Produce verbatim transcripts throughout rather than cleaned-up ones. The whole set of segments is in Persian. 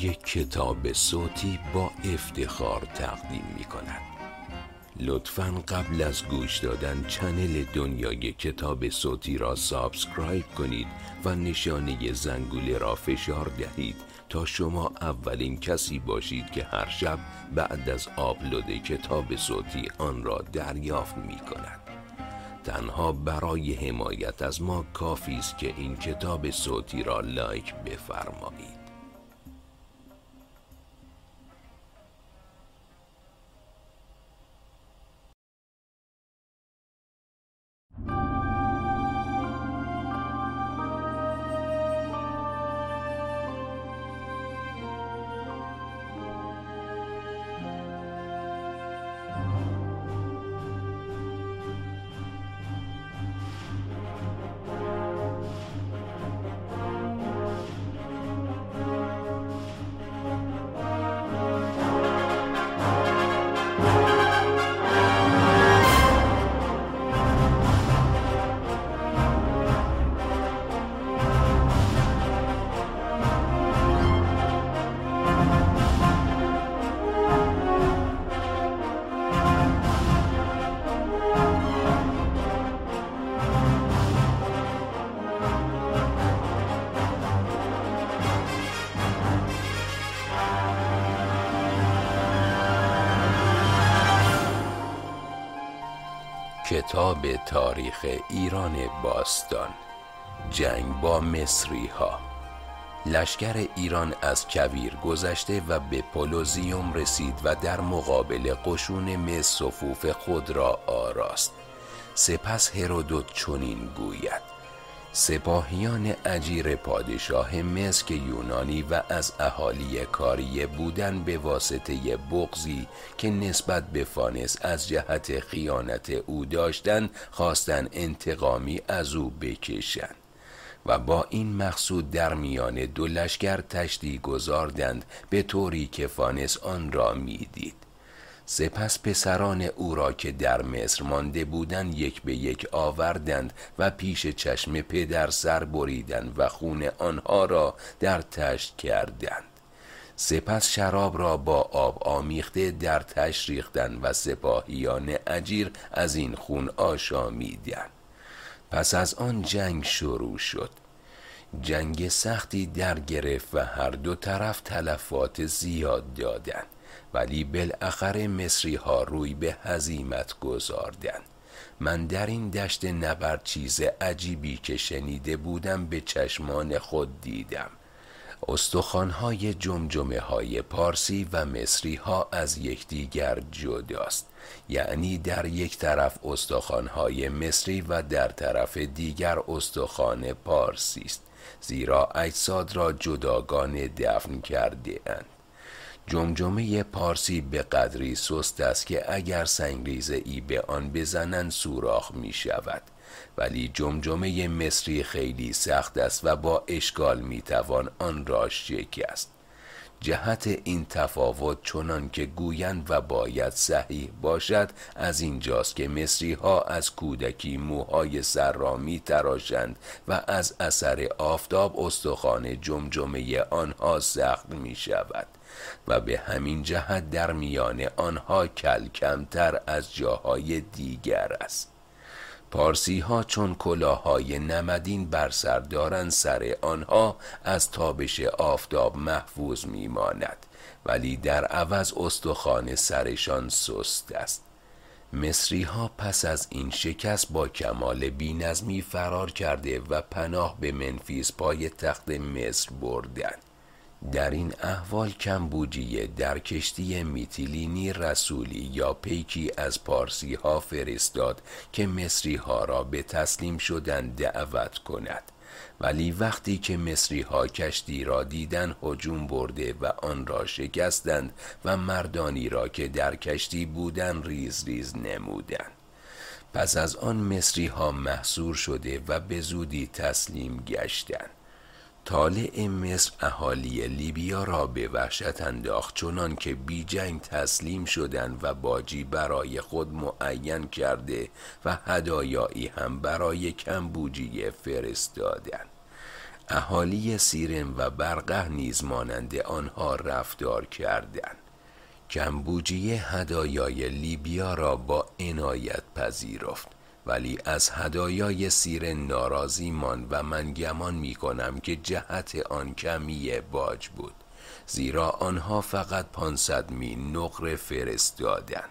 یک کتاب صوتی با افتخار تقدیم می کند. لطفاً قبل از گوش دادن چنل دنیای کتاب صوتی را سابسکرایب کنید و نشانه زنگوله را فشار دهید تا شما اولین کسی باشید که هر شب بعد از آپلود کتاب صوتی آن را دریافت می کند. تنها برای حمایت از ما کافی است که این کتاب صوتی را لایک بفرمایید. کتاب تاریخ ایران باستان، جنگ با مصری ها. لشکر ایران از کویر گذشته و به پلوزیوم رسید و در مقابل قشون مصر صفوف خود را آراست. سپس هرودوت چنین گوید: سپاهیان اجیر پادشاه مصر که یونانی و از اهالی کاریه بودن به واسطه بغضی که نسبت به فانس از جهت خیانت او داشتند خواستند انتقامی از او بکشند و با این مقصود در میان دو لشکر تشتی گذاردند به طوری که فانس آن را میدید. سپس پسران او را که در مصر مانده بودند یک به یک آوردند و پیش چشم پدر سر بریدند و خون آنها را در تشت کردند. سپس شراب را با آب آمیخته در تشت ریختند و سپاهیان اجیر از این خون آشامیدند. پس از آن جنگ شروع شد. جنگ سختی در گرفت و هر دو طرف تلفات زیاد دادند، ولی بالاخره مصری ها روی به هزیمت گذاردند. من در این دشت نبرد چیز عجیبی که شنیده بودم به چشمان خود دیدم. استخوان‌های جمجمه های پارسی و مصری ها از یکدیگر جداست، یعنی در یک طرف استخوان‌های مصری و در طرف دیگر استخوان پارسی است، زیرا اجساد را جداگانه دفن کرده اند. جمجمه پارسی به قدری سست است که اگر سنگریزه ای به آن بزنند سوراخ می شود، ولی جمجمه مصری خیلی سخت است و با اشکال می توان آن را شکست. جهت این تفاوت چنان که گویند و باید صحیح باشد از اینجاست که مصری ها از کودکی موهای سر را می تراشند و از اثر آفتاب استخوان جمجمه آنها سخت می شود و به همین جهت در میان آنها کل کمتر از جاهای دیگر است. پارسی ها چون کلاهای نمدین بر سر دارند، سر آنها از تابش آفتاب محفوظ می ماند، ولی در عوض استخوان سرشان سست است. مصری ها پس از این شکست با کمال بی‌نظمی فرار کرده و پناه به منفیس پای تخت مصر بردند. در این احوال کمبوجیه در کشتی میتیلینی رسولی یا پیکی از پارسی ها فرستاد که مصری ها را به تسلیم شدن دعوت کند، ولی وقتی که مصری ها کشتی را دیدن هجوم برده و آن را شکستند و مردانی را که در کشتی بودن ریز ریز نمودند. پس از آن مصری ها محصور شده و به زودی تسلیم گشتند. طالع مصر اهالی لیبیا را به وحشت انداخت، چنان که بی جنگ تسلیم شدند و باجی برای خود معین کرده و هدایایی هم برای کمبوجیه فرستادند. اهالی سیرن و برقه نیز مانند آنها رفتار کردند. کمبوجیه هدایای لیبیا را با عنایت پذیرفت، ولی از هدایای سیرن ناراضی ماند و من گمان می کنم که جهت آن کمی باج بود، زیرا آنها فقط پانصد میل نقره فرستادند.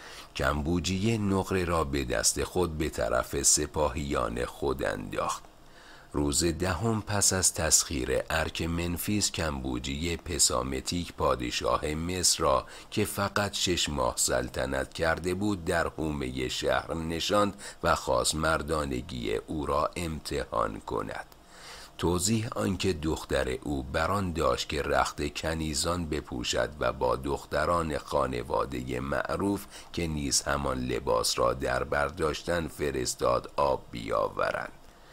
کمبوجیه نقره را به دست خود به طرف سپاهیان خود انداخت. روز دهم پس از تسخیر ارک منفیس، کمبوجیه پسامتیک پادشاه مصر را که فقط شش ماه سلطنت کرده بود در حومه شهر نشاند و خواست مردانگی او را امتحان کند. توضیح آنکه دختر او بران داشت که رخت کنیزان بپوشد و با دختران خانواده معروف که نیز همان لباس را در بر داشتند فرستاد آب بیاورند.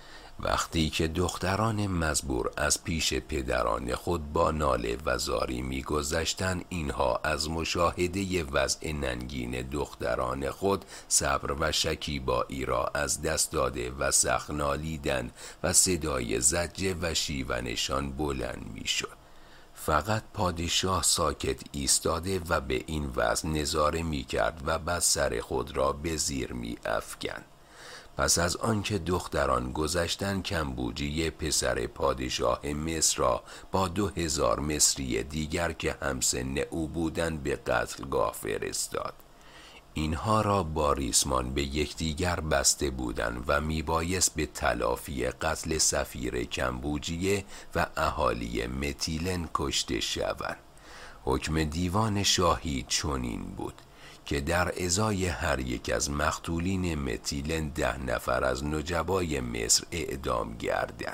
وقتی که دختران مزبور از پیش پدران خود با ناله و زاری می‌گذشتند، اینها از مشاهده وضع ننگین دختران خود صبر و شکیبایی را از دست داده و سخت نالیدند و صدای زجر و شیونشان بلند می‌شد. فقط پادشاه ساکت ایستاده و به این وضع نظاره می‌کرد و بعد سر خود را به زیر می‌افکند. پس از آنکه دختران گذشتند، کمبوجیه پسر پادشاه مصر را با دو هزار مصری دیگر که همسن او بودند به قتلگاه فرستاد. اینها را با ریسمان به یکدیگر بسته بودند و میبایست به تلافی قتل سفیر کمبوجیه و اهالی متیلن کشته شوند. حکم دیوان شاهی چنین بود که در ازای هر یک از مقتولین متیلن ده نفر از نجبای مصر اعدام گردند.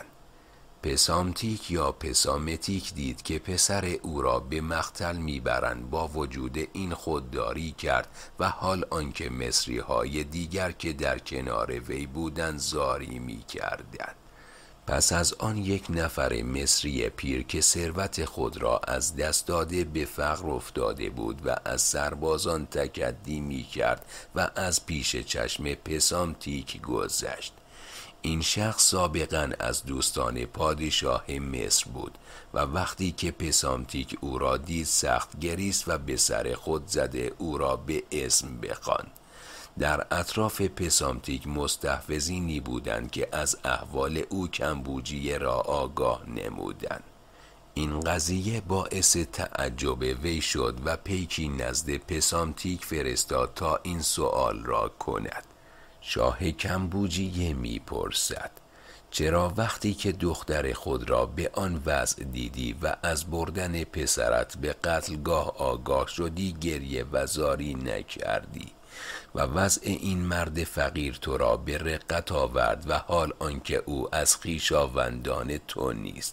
پسامتیک یا پسامتیک دید که پسر او را به مقتل میبرند، با وجود این خودداری کرد و حال آنکه مصری های دیگر که در کنار وی بودند زاری میکردند. پس از آن یک نفر مصری پیر که ثروت خود را از دست داده به فقر افتاده بود و از سربازان تکدی می کرد و از پیش چشم پسامتیک گذشت. این شخص سابقاً از دوستان پادشاه مصر بود و وقتی که پسامتیک او را دید سخت گریست و به سر خود زده او را به اسم بخواند. در اطراف پسامتیک مستحوذینی بودند که از احوال او کمبوجیه را آگاه نمودند. این قضیه باعث تعجب وی شد و پیکی نزد پسامتیک فرستاد تا این سؤال را کند. شاه کمبوجیه می پرسد: چرا وقتی که دختر خود را به آن وضع دیدی و از بردن پسرت به قتلگاه آگاه شدی گریه و زاری نکردی و وضع این مرد فقیر تو را به رقت آورد و حال آنکه او از خویشاوندان تو نیست؟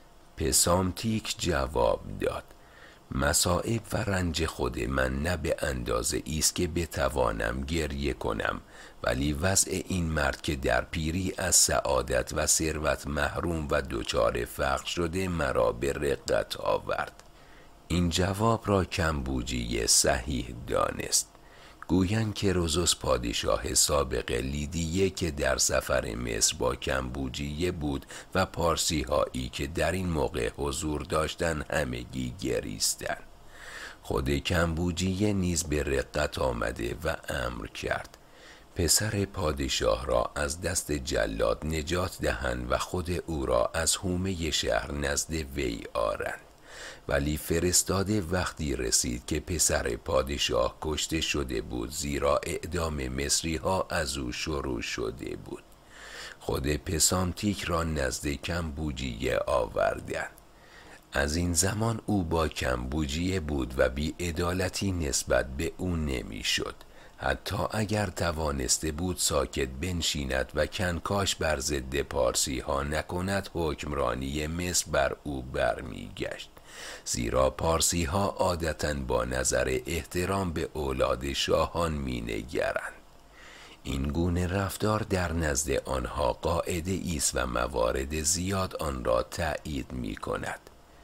پسامتیک جواب داد: مصائب و رنج خود من نه به اندازه ایست که بتوانم گریه کنم، ولی وضع این مرد که در پیری از سعادت و ثروت محروم و دچار فقر شده مرا به رقت آورد. این جواب را کمبوجیه صحیح دانست. گویند که روزوس پادشاه سابق لیدیه که در سفر مصر با کمبوجیه بود و پارسی هایی که در این موقع حضور داشتند همگی گریستند. خود کمبوجیه نیز به رقت آمده و امر کرد پسر پادشاه را از دست جلاد نجات دهند و خود او را از حومه شهر نزد وی آرند. ولی فرستاده وقتی رسید که پسر پادشاه کشته شده بود، زیرا اعدام مصری ها از او شروع شده بود. خود پسامتیک را نزد کمبوجیه آوردند. از این زمان او با کمبوجیه بود و بی‌عدالتی نسبت به او نمی شد. حتی اگر توانسته بود ساکت بنشیند و کنکاش بر ضد پارسی ها نکند، حکمرانی مصر بر او برمی گشت، زیرا پارسی ها عادتاً با نظر احترام به اولاد شاهان می نگرند. این گونه رفتار در نزد آنها قاعده ایست و موارد زیاد آن را تأیید می کند.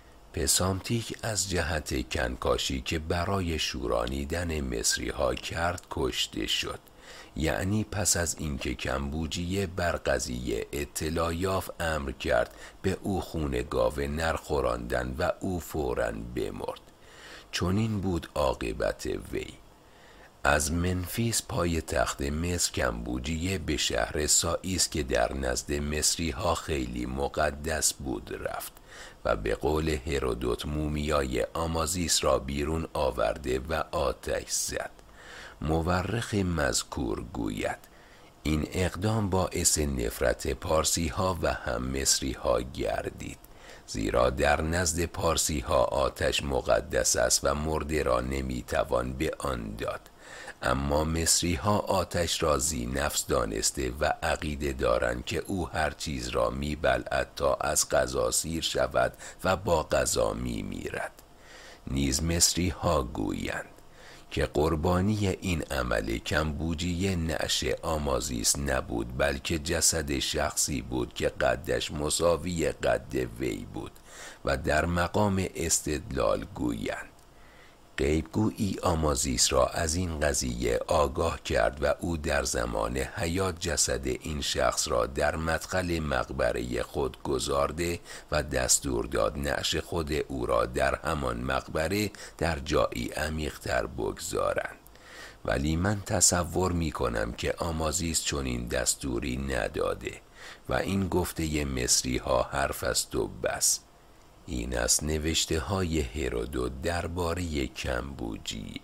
پسامتیک از جهت کنکاشی که برای شورانیدن مصری ها کرد کشته شد، یعنی پس از اینکه کمبوجیه بر قضیه اطلاع یافت، امر کرد به او خون گاو نر خوراندن و او فوراً بمرد. چون این بود عاقبت وی. از منفیس پای تخت مصر کمبوجیه به شهر سائیس که در نزد مصری ها خیلی مقدس بود رفت و به قول هرودوت مومیای آمازیس را بیرون آورده و آتش زد. مورخ مذکور گوید این اقدام باعث نفرت پارسی ها و هم مصری ها گردید، زیرا در نزد پارسی ها آتش مقدس است و مرده را نمیتوان به آن داد، اما مصری ها آتش را ذی نفس دانسته و عقیده دارند که او هر چیز را میبلعد تا از غذا سیر شود و با غذا میمیرد. نیز مصری ها گویند که قربانی این عمل کمبوجیه نعش آمازیس نبود، بلکه جسد شخصی بود که قدش مساوی قد وی بود و در مقام استدلال گویند غیبگویی آمازیس را از این قضیه آگاه کرد و او در زمان حیات جسد این شخص را در مدخل مقبره خود گذارده و دستور داد نعش خود او را در همان مقبره در جایی عمیق‌تر بگذارند. ولی من تصور می کنم که آمازیس چنین دستوری نداده و این گفته مصری ها حرف است و بس. این از نوشته های هرودوت درباره کمبوجیه.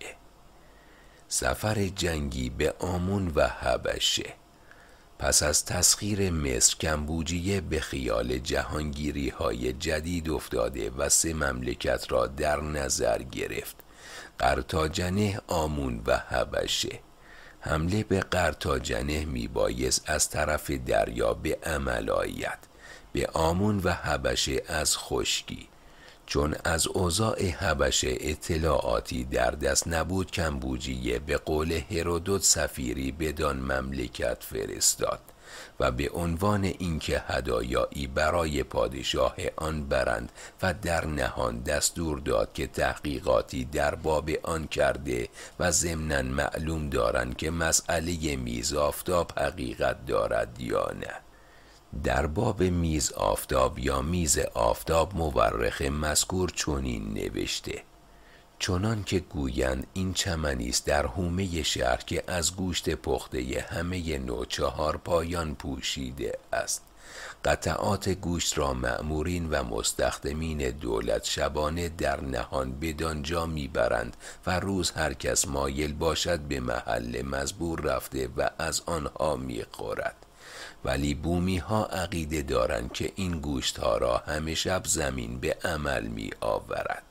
سفر جنگی به آمون و حبشه. پس از تسخیر مصر کمبوجیه به خیال جهانگیری های جدید افتاده و سه مملکت را در نظر گرفت: قرتاجنه، آمون و حبشه. حمله به قرتاجنه می بایست از طرف دریا به عمل آید، به آمون و حبشه از خشکی. چون از اوضاع حبشه اطلاعاتی در دست نبود، کمبوجیه به قول هرودوت سفیری بدان مملکت فرستاد و به عنوان اینکه هدایایی برای پادشاه آن برند و در نهان دستور داد که تحقیقاتی در باب آن کرده و ضمناً معلوم دارند که مسئله میز آفتاب حقیقت دارد یا نه. در باب میز آفتاب یا میز آفتاب مورخ مذکور چنین نوشته: چنان که گویند این چمنی است در حومه شهر که از گوشت پخته همه نوع چهار پایان پوشیده است. قطعات گوشت را مأمورین و مستخدمین دولت شبانه در نهان بدانجا میبرند و روز هر کس مایل باشد به محل مزبور رفته و از آنها میخورد. ولی بومی ها عقیده دارند که این گوشت ها را همه شب زمین به عمل می آورد.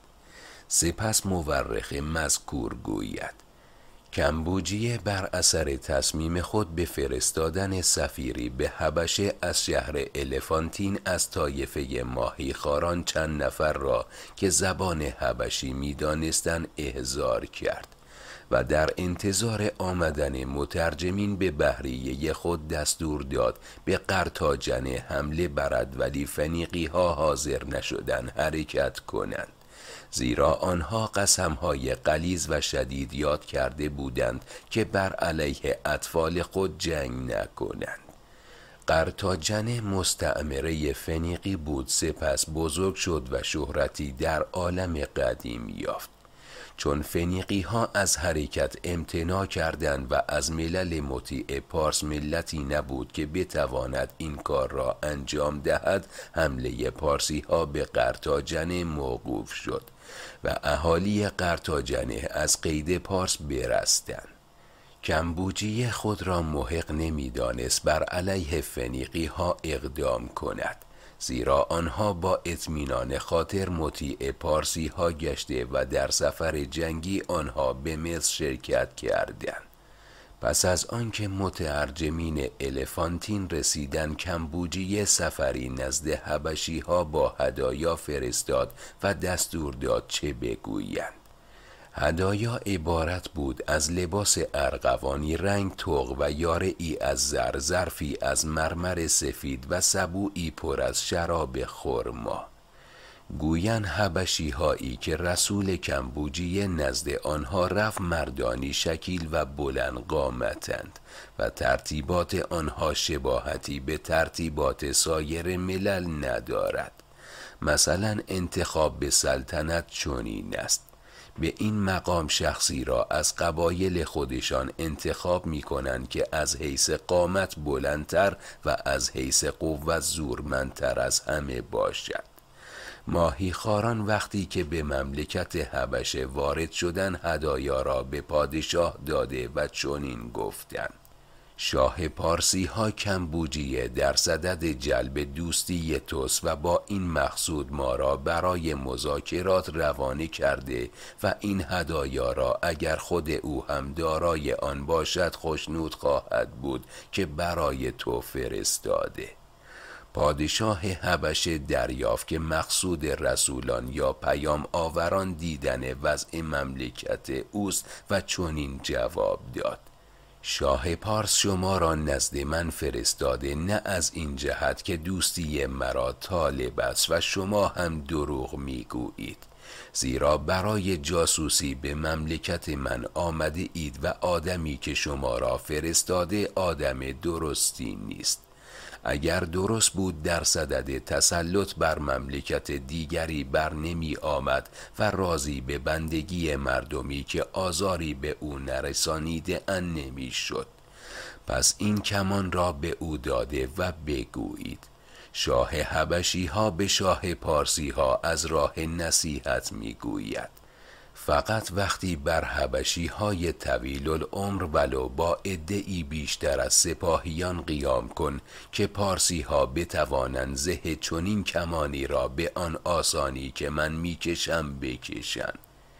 سپس مورخ مذکور گوید کمبوجیه بر اثر تصمیم خود به فرستادن سفیری به حبشه از شهر الفانتین از طایفه ماهیخواران چند نفر را که زبان حبشی می دانستند احضار کرد و در انتظار آمدن مترجمین به بحریه خود دستور داد به قرتاجنه حمله برد، ولی فنیقی ها حاضر نشدن حرکت کنند، زیرا آنها قسمهای غلیظ و شدید یاد کرده بودند که بر علیه اطفال خود جنگ نکنند. قرتاجنه مستعمره فنیقی بود، سپس بزرگ شد و شهرتی در عالم قدیم یافت. چون فنیقی ها از حرکت امتناع کردند و از ملل مطیع پارس ملتی نبود که بتواند این کار را انجام دهد، حمله پارسی ها به قرتاجنه موقوف شد و اهالی قرتاجنه از قید پارس برستند. کمبوجیه خود را محق نمی دانست بر علیه فنیقی ها اقدام کند، زیرا آنها با اطمینان خاطر مطیع پارسی ها گشته و در سفر جنگی آنها به مصر شرکت کردند. پس از آنکه مترجمین الفانتین رسیدن، کمبوجیه سفری نزد حبشی ها با هدایا فرستاد و دستور داد چه بگویند. هدایا عبارت بود از لباس ارغوانی رنگ طوق و یاره‌ای از زر، ظرفی از مرمر سفید و سبویی پر از شراب خرما. گویند حبشی هایی که رسول کمبوجیه نزد آنها رفت مردانی شکیل و بلند قامتند و ترتیبات آنها شباهتی به ترتیبات سایر ملل ندارد. مثلا انتخاب به سلطنت چنین است: به این مقام شخصی را از قبایل خودشان انتخاب می کنند که از حیث قامت بلندتر و از حیث قوت زورمندتر از همه باشد. ماهیخواران وقتی که به مملکت حبشه وارد شدن هدایا را به پادشاه داده و چنین گفتند: شاه پارسی ها کمبوجیه در صدد جلب دوستی توست و با این مقصود ما را برای مذاکرات روانه کرده و این هدایا را اگر خود او هم دارای آن باشد خوشنود خواهد بود که برای تو فرستاده. پادشاه حبشه دریافت که مقصود رسولان یا پیام آوران دیدن وضع مملکت اوست و چنین جواب داد: شاه پارس شما را نزد من فرستاده نه از این جهت که دوستی مرا طالب است و شما هم دروغ میگویید، زیرا برای جاسوسی به مملکت من آمده اید و آدمی که شما را فرستاده آدم درستی نیست. اگر درست بود در صدد تسلط بر مملکت دیگری بر نمی آمد و راضی به بندگی مردمی که آزاری به او نرسانیده ان نمی شد. پس این کمان را به او داده و بگویید: شاه حبشی ها به شاه پارسی ها از راه نصیحت می گوید. فقط وقتی بر حبشی های طویل العمر ولو با عده‌ای بیشتر از سپاهیان قیام کن که پارسی ها بتوانند زه چنین کمانی را به آن آسانی که من میکشم بکشند.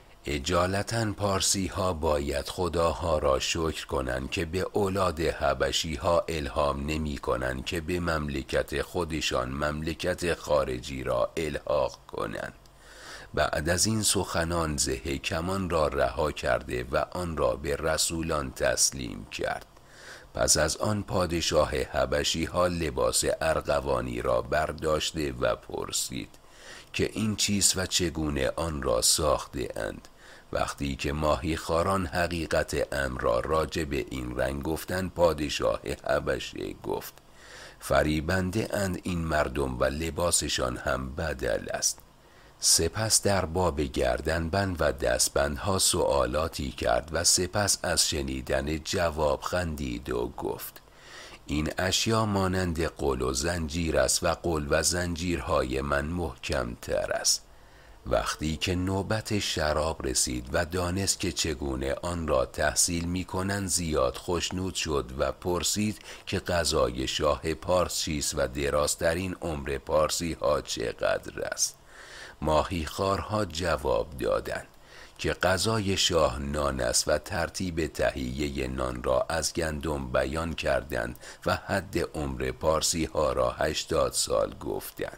اجالتا پارسی ها باید خداها را شکر کنند که به اولاد حبشی ها الهام نمی کنند که به مملکت خودشان مملکت خارجی را الحاق کنند. بعد از این سخنان زه کمان را رها کرده و آن را به رسولان تسلیم کرد. پس از آن پادشاه حبشی ها لباس ارغوانی را برداشته و پرسید که این چیست و چگونه آن را ساخته اند. وقتی که ماهیخواران حقیقت امر را راجع به این رنگ گفتند، پادشاه حبشه گفت: فریبنده اند این مردم و لباسشان هم بدل است. سپس در باب گردنبند و دستبندها سوالاتی کرد و سپس از شنیدن جواب خندید و گفت: این اشیا مانند قل و زنجیر است و قل و زنجیرهای من محکم تر است. وقتی که نوبت شراب رسید و دانست که چگونه آن را تحصیل می کنند زیاد خوشنود شد و پرسید که قضای شاه پارس چیست و درازترین عمر پارسی ها چقدر است. ماهیخوارها جواب دادند که غذای شاه نان است و ترتیب تهیه نان را از گندم بیان کردند و حد عمر پارسی ها را هشتاد سال گفتند.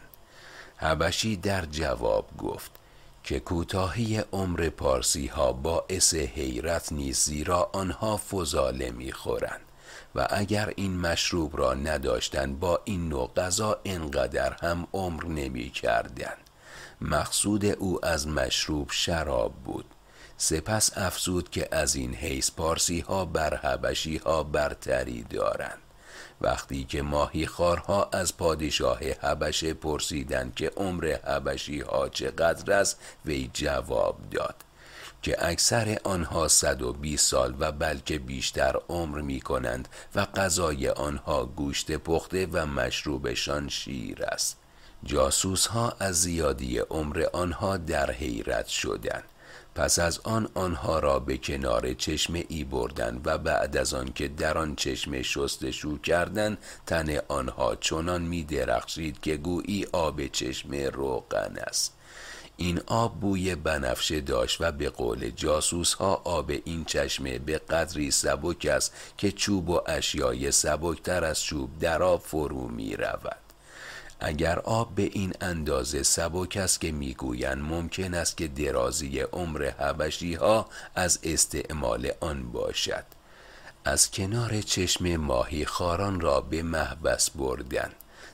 حبشی در جواب گفت که کوتاهی عمر پارسی ها باعث حیرت نیست، زیرا آنها فضاله میخورند و اگر این مشروب را نداشتند با این نوع غذا انقدر هم عمر نمی کردند. مقصود او از مشروب شراب بود. سپس افزود که از این حیث پارسی ها بر حبشی ها برتری دارند. وقتی که ماهیخوارها از پادشاه حبشه پرسیدند که عمر حبشی ها چقدر است، وی جواب داد که اکثر آنها صد و بیست سال و بلکه بیشتر عمر می کنند و غذای آنها گوشت پخته و مشروبشان شیر است. جاسوس ها از زیادی عمر آنها در حیرت شدند. پس از آن آنها را به کنار چشمه ای بردند و بعد از آن که در آن چشمه شستشو کردند، تن آنها چنان می درخشید که گویی آب چشمه روغن است. این آب بوی بنفشه داشت و به قول جاسوس ها آب این چشمه به قدری سبک است که چوب و اشیای سبکتر از چوب در آب فرو می رود. اگر آب به این اندازه سبک است که میگویند ممکن است که درازی عمر حبشی ها از استعمال آن باشد. از کنار چشم ماهی خاران را به محبس بردند.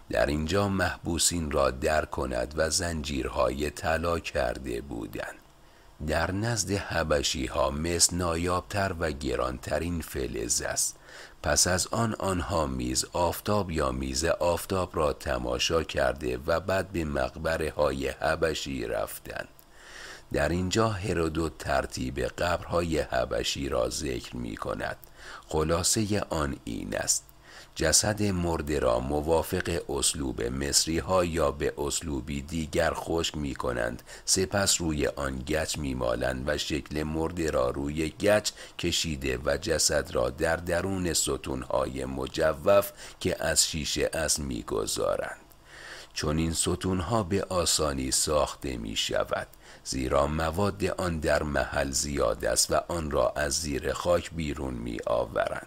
در اینجا محبوسین را در کند و زنجیرهای طلا کرده بودند. در نزد حبشی ها مس نایابتر و گرانترین فلز است. پس از آن آنها میز آفتاب یا میز آفتاب را تماشا کرده و بعد به مقبره های حبشی رفتند. در اینجا هرودوت ترتیب قبرهای حبشی را ذکر می کند. خلاصه آن این است: جسد مرده را موافق اسلوب مصری ها یا به اسلوبی دیگر خشک می کنند، سپس روی آن گچ می مالند و شکل مرده را روی گچ کشیده و جسد را در درون ستون های مجوف که از شیشه است می گذارند. چون این ستون ها به آسانی ساخته می شود، زیرا مواد آن در محل زیاد است و آن را از زیر خاک بیرون می آورند.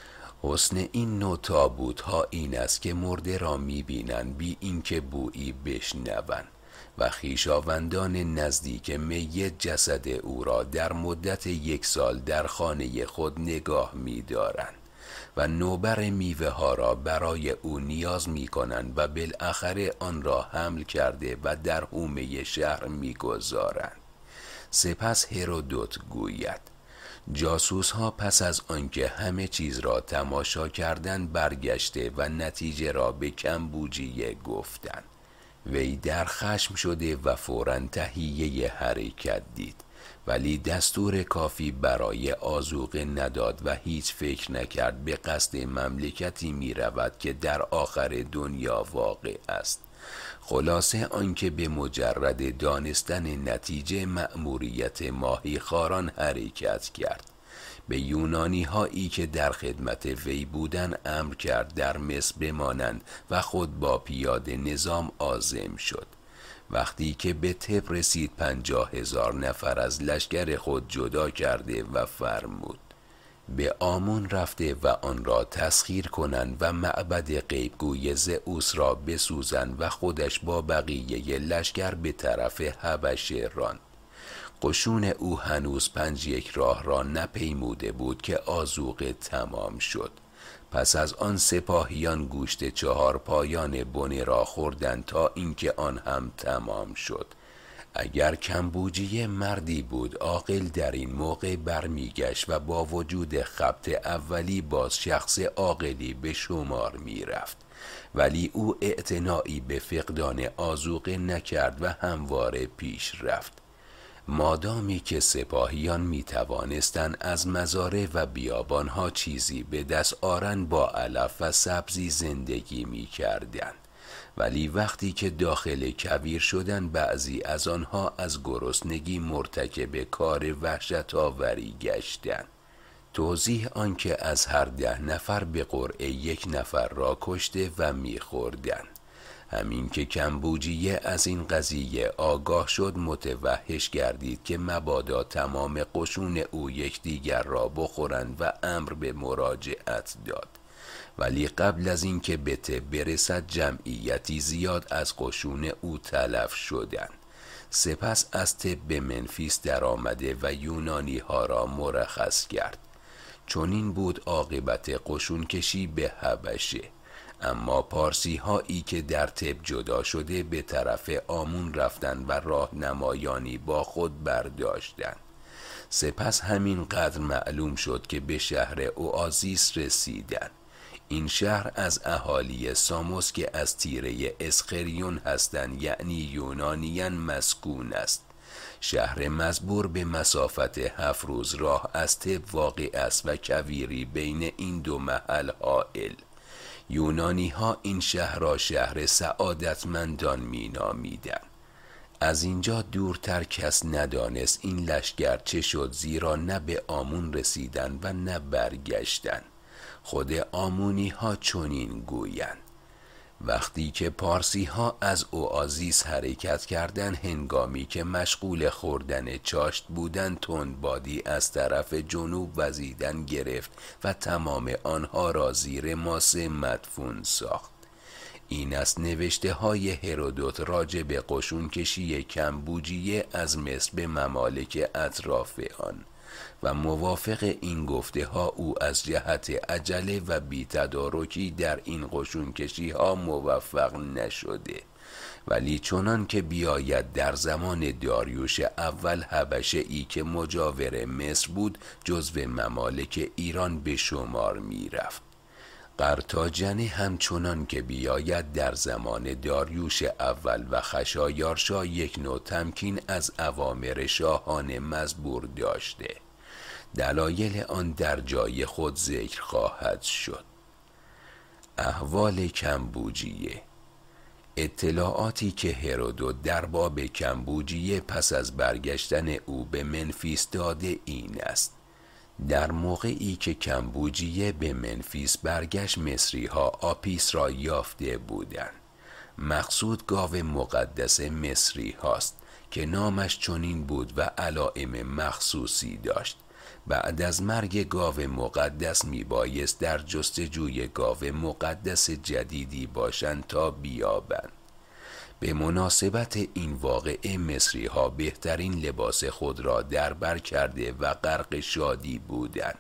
حسن این نوع تابوت ها این است که مرده را می بینند بی اینکه بویی بشنوند و خویشاوندان نزدیک میت جسد او را در مدت یک سال در خانه خود نگاه می دارند و نوبر میوه ها را برای او نیاز می کنند و بالاخره آن را حمل کرده و در حومه شهر می گذارند. سپس هرودوت گوید: جاسوس ها پس از آنکه همه چیز را تماشا کردند برگشته و نتیجه را به کمبوجیه گفتند. وی در خشم شده و فوراً تهیه حرکت دید، ولی دستور کافی برای آذوقه نداد و هیچ فکر نکرد به قصد مملکتی می رود که در آخر دنیا واقع است. خلاصه آنکه به مجرد دانستن نتیجه مأموریت ماهی خاران حرکت کرد. به یونانی هایی که در خدمت وی بودن امر کرد در مصر بمانند و خود با پیاده نظام عازم شد. وقتی که به تب رسید پنجاه هزار نفر از لشکر خود جدا کرده و فرمود به آمون رفته و آن را تسخیر کنند و معبد غیبگوی زئوس را بسوزند و خودش با بقیه لشکر به طرف حبشه راند. قشون او هنوز پنج یک راه را نپیموده بود که آذوقه تمام شد. پس از آن سپاهیان گوشت چهار پایان بنه را خوردند تا اینکه آن هم تمام شد. اگر کمبوجیه مردی بود عاقل در این موقع برمیگشت و با وجود خبط اولی باز شخص عاقلی به شمار میرفت، ولی او اعتنایی به فقدان آذوقه نکرد و همواره پیش رفت. مادامی که سپاهیان می توانستند از مزارع و بیابانها چیزی به دست آرند با علف و سبزی زندگی می کردند. ولی وقتی که داخل کویر شدند بعضی از آنها از گرسنگی مرتکب کار وحشت آوری گشتند. توضیح آنکه از هر ده نفر به قرعه یک نفر را کشته و می خوردند. همین که کمبوجیه از این قضیه آگاه شد متوحش گردید که مبادا تمام قشون او یکدیگر را بخورند و امر به مراجعت داد. ولی قبل از اینکه به تب برسد جمعیتی زیاد از قشون او تلف شدند. سپس از تب به منفیس در آمده و یونانی ها را مرخص کرد. چون این بود عاقبت قشون کشی به حبشه. اما پارسی هایی که در تب جدا شده به طرف آمون رفتند و راهنمایانی با خود برداشتند. سپس همین قدر معلوم شد که به شهر اوآزیس رسیدند. این شهر از اهالی ساموس که از تیره اسخریون هستند، یعنی یونانیان، مسکون است. شهر مزبور به مسافت هفت روز راه از تب واقع است و کویری بین این دو محل حائل. یونانی ها این شهر را شهر سعادتمندان می نامیدند. از اینجا دورتر کس ندانست این لشکر چه شد، زیرا نه به آمون رسیدند و نه برگشتند. خود آمونی ها چنین گویند: وقتی که پارسی ها از اوآزیس حرکت کردند، هنگامی که مشغول خوردن چاشت بودند، تندبادی از طرف جنوب وزیدن گرفت و تمام آنها را زیر ماسه مدفون ساخت. این است نوشته های هرودوت راجع به قشون کشی کمبوجیه از مصر به ممالک اطراف آن. و موافق این گفته ها او از جهت عجله و بی تدارکی در این قشون کشی ها موفق نشده، ولی چنان که بیاید در زمان داریوش اول حبشه ای که مجاور مصر بود جزو ممالک ایران به شمار می رفت. قرتاجنه همچنان که بیاید در زمان داریوش اول و خشایارشا یک نوع تمکین از اوامر شاهان مزبور داشته. دلایل آن در جای خود ذکر خواهد شد. احوال کمبوجیه. اطلاعاتی که هرودوت در باب کمبوجیه پس از برگشتن او به منفیس داده این است: در موقعی که کمبوجیه به منفیس برگشت مصری ها آپیس را یافته بودند. مقصود گاو مقدس مصری هاست که نامش چنین بود و علائم مخصوصی داشت. بعد از مرگ گاو مقدس می بایست در جستجوی گاو مقدس جدیدی باشند تا بیابند. به مناسبت این واقعه مصری ها بهترین لباس خود را در بر کرده و غرق شادی بودند.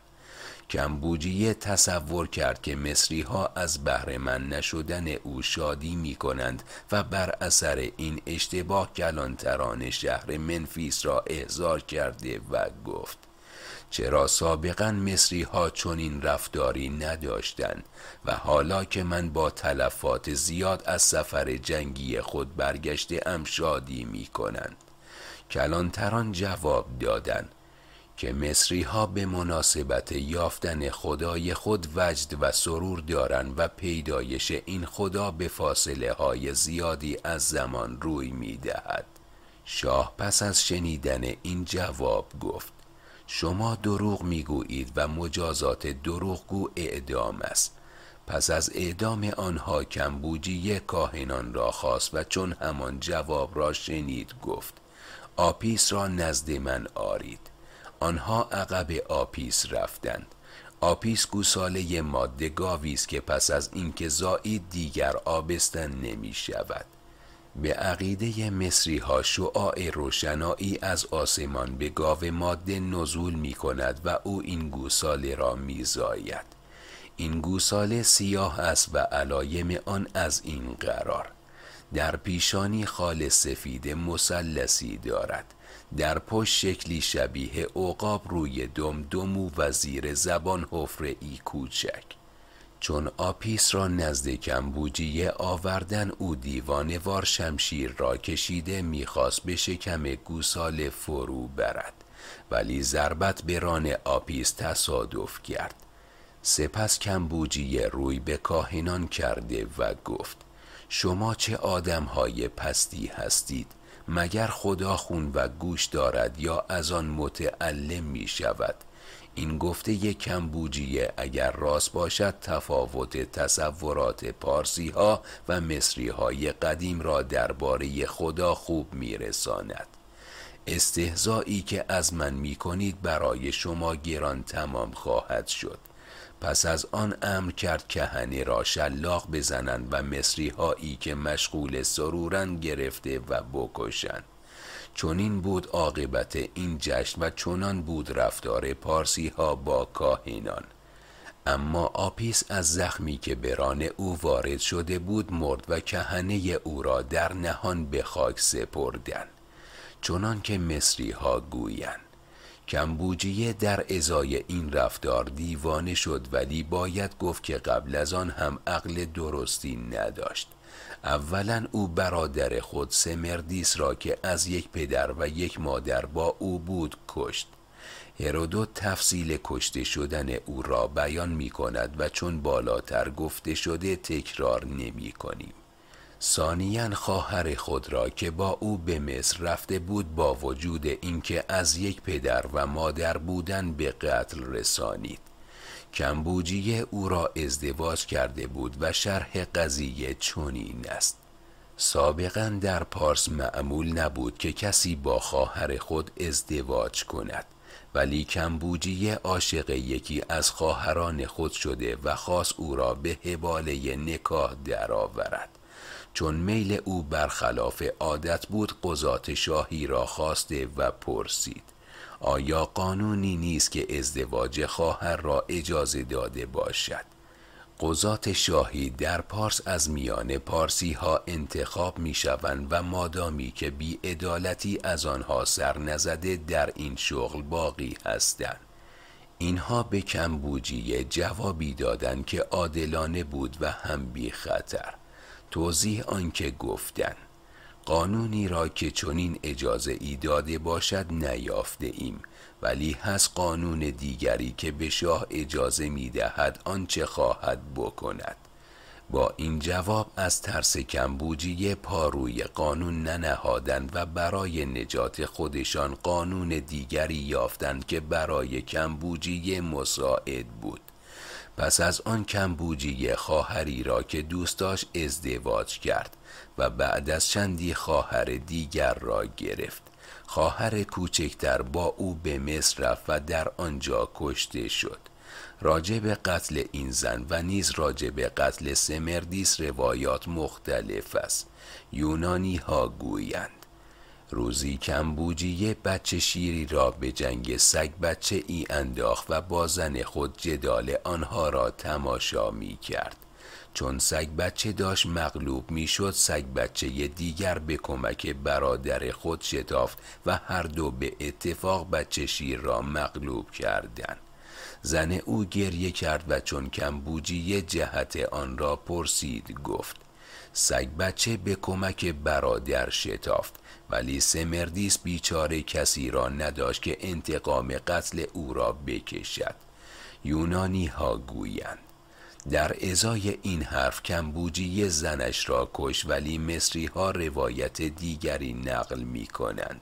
کمبوجیه تصور کرد که مصری ها از بهره‌مند نشدن او شادی می کنند و بر اثر این اشتباه کلانتران شهر منفیس را احضار کرده و گفت: چرا سابقا مصری ها چنین رفتاری نداشتند و حالا که من با تلفات زیاد از سفر جنگی خود برگشته ام شادی می کنند؟ کلانتران جواب دادند که مصری ها به مناسبت یافتن خدای خود وجد و سرور دارند و پیدایش این خدا به فاصله های زیادی از زمان روی می دهد. شاه پس از شنیدن این جواب گفت: شما دروغ میگویید و مجازات دروغگو اعدام است. پس از اعدام آنها کمبوجیه کاهنان را خواست و چون همان جواب را شنید گفت: آپیس را نزد من آرید. آنها عقب آپیس رفتند. آپیس گوساله ماده گاوی است که پس از اینکه زایید دیگر آبستن نمی شود. به عقیده مصری ها شعاع روشنایی از آسمان به گاو ماده نزول می کند و او این گوساله را می زاید. این گوساله سیاه است و علایم آن از این قرار: در پیشانی خال سفید مثلثی دارد، در پشت شکلی شبیه عقاب روی دم دمو و زیر زبان حفره ای کوچک. چون آپیس را نزد کمبوجیه آوردن او دیوانه وار شمشیر را کشیده میخواست به شکم گوساله فرو برد، ولی ضربت به ران آپیس تصادف کرد. سپس کمبوجیه روی به کاهنان کرده و گفت: شما چه آدمهای پستی هستید؟ مگر خدا خون و گوش دارد یا از آن متعلم می شود؟ این گفته یک کمبوجیه اگر راست باشد تفاوت تصورات پارسی ها و مصری های قدیم را درباره خدا خوب می رساند. استهزایی که از من می کنید برای شما گران تمام خواهد شد. پس از آن امر کرد کهنه را شلاق بزنند و مصری هایی که مشغول سرورند گرفته و بکشند. چنین بود عاقبت این جشن و چنان بود رفتار پارسی ها با کاهنان. اما آپیس از زخمی که به ران او وارد شده بود مرد و کهنه او را در نهان به خاک سپردند. چنان که مصری ها گویند. کمبوجیه در ازای این رفتار دیوانه شد، ولی باید گفت که قبل از آن هم عقل درستی نداشت. اولا او برادر خود سمردیس را که از یک پدر و یک مادر با او بود کشت. هرودوت تفصیل کشته شدن او را بیان می کند و چون بالاتر گفته شده تکرار نمی کنیم. ثانیاً خواهر خود را که با او به مصر رفته بود با وجود اینکه از یک پدر و مادر بودن به قتل رسانید. کمبوجیه او را ازدواج کرده بود و شرح قضیه چنین است: سابقاً در پارس معمول نبود که کسی با خواهر خود ازدواج کند، ولی کمبوجیه عاشق یکی از خواهران خود شده و خواست او را به حباله نکاح درآورد. چون میل او برخلاف عادت بود قضات شاهی را خواسته و پرسید. آیا قانونی نیست که ازدواج خواهر را اجازه داده باشد؟ قضات شاهی در پارس از میان پارسی ها انتخاب می شوند و مادامی که بی‌عدالتی از آنها سر نزده در این شغل باقی هستند. اینها به کمبوجیه جوابی دادند که عادلانه بود و هم بی خطر. توضیح آنکه گفتند قانونی را که چنین اجازه ای داده باشد نیافته ایم، ولی هست قانون دیگری که به شاه اجازه می دهد آنچه خواهد بکند. با این جواب از ترس کمبوجیه پاروی قانون ننهادند و برای نجات خودشان قانون دیگری یافتند که برای کمبوجیه مساعد بود. پس از آن کمبوجیه خواهری را که دوست داشت ازدواج کرد و بعد از چندی خواهر دیگر را گرفت. خواهر کوچکتر با او به مصر رفت و در آنجا کشته شد. راجع به قتل این زن و نیز راجع به قتل سمردیس روایات مختلف است. یونانی ها گویند روزی کمبوجیه بچه شیری را به جنگ سگ بچه ای انداخت و با زن خود جدال آنها را تماشا می کرد. چون سگ بچه داشت مغلوب می شد، سگ بچه دیگر به کمک برادر خود شتافت و هر دو به اتفاق بچه شیر را مغلوب کردند. زن او گریه کرد و چون کمبوجیه جهت آن را پرسید گفت سگ بچه به کمک برادر شتافت، ولی سمردیس بیچاره کسی را نداشت که انتقام قتل او را بکشد. یونانی ها گویند در ازای این حرف کمبوجیه زنش را کش، ولی مصری ها روایت دیگری نقل می کنند.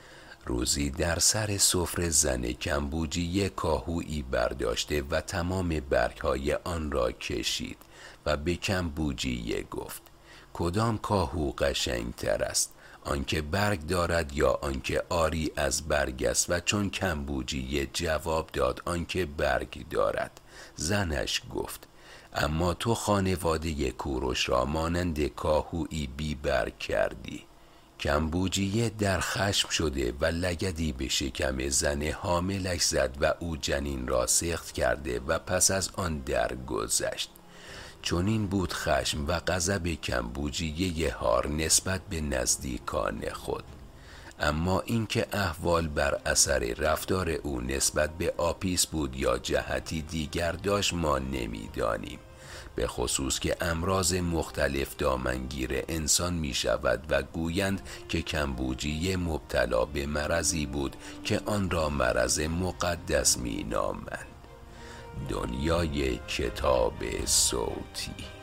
روزی در سر سفره زن کمبوجیه کاهویی برداشته و تمام برگهای آن را کشید و به کمبوجیه گفت کدام کاهو قشنگ تر است، آنکه برگ دارد یا آنکه آری از برگ است؟ و چون کمبوجیه جواب داد آنکه برگ دارد، زنش گفت اما تو خانواده کوروش را مانند کاهویی بی برگ کردی. کمبوجیه در خشم شده و لگدی به شکم زن حاملش زد و او جنین را سخت کرده و پس از آن درگذشت. چون این بود خشم و غضب کمبوجیه هار نسبت به نزدیکان خود. اما اینکه احوال بر اثر رفتار او نسبت به آپیس بود یا جهتی دیگر داشت ما نمیدانیم، به خصوص که امراض مختلف دامنگیر انسان می شود و گویند که کمبوجیه مبتلا به مرضی بود که آن را مرض مقدس می نامند. دنیای کتاب صوتی.